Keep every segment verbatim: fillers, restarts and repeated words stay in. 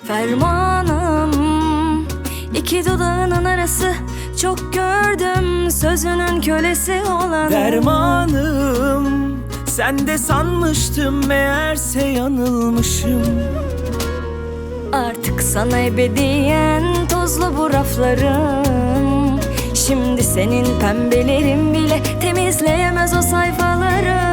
Fermanım, iki dudağının arası, çok gördüm sözünün kölesi olan. Dermanım, sen de sanmıştım meğerse yanılmışım. Artık sana ebediyen tozlu bu raflarım. Şimdi senin pembelerin bile temizleyemez o sayfaları.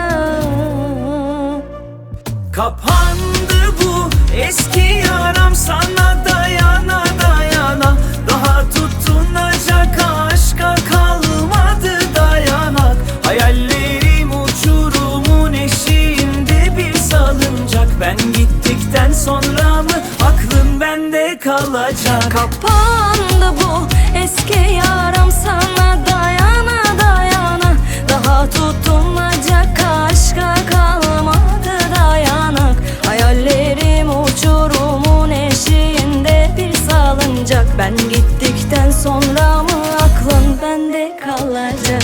Kapandı bu eski yaram, sana dayana dayana. Daha tutunacak aşka kalmadı dayanak. Hayallerim uçurumun eşiğinde bir salıncak. Ben gittikten sonra mı aklın bende kalacak? Kapandı bu eski yaram, sana dayana dayana. Daha tutunacak aşka kalmadı dayanak. Hayallerim uçurumun eşiğinde bir salıncak. Ben gittikten sonra mı aklın bende kalacak?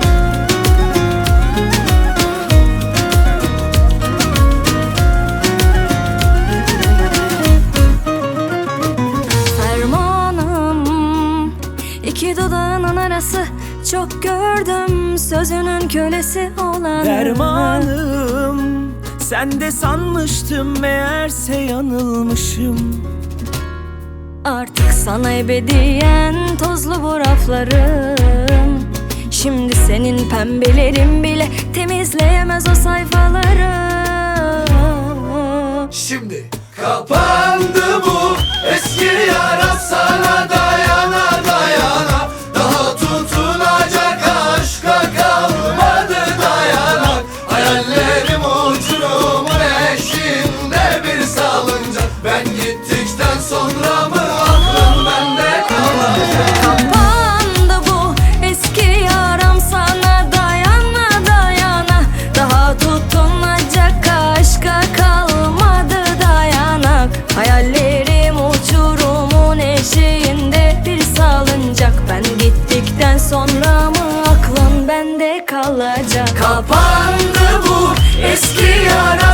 Fermanım, iki dudağının arası, çok gördüm sözünün kölesi olan. Dermanım, sen de sanmıştım meğerse yanılmışım. Artık sana ebediyen tozlu bu raflarım. Şimdi senin pembelerin bile temizleyemez o sayfaları. Şimdi kapandı bu eski yara, sana dayana dayana. Daha tutunacak aşka kalmadı dayanak. Hayallerim uçurumun eşiğinde bir salıncak. Ben gittikten sonra mı aklım bende kalacak? Kapandı bu eski yaram, sana dayana dayana. Daha tutunacak aşka kalmadı dayanak. Hayallerim uçurumun eşiğinde bir salıncak. Ben gittikten sonra mı aklın bende kalacak? Kapandı bu eski yara,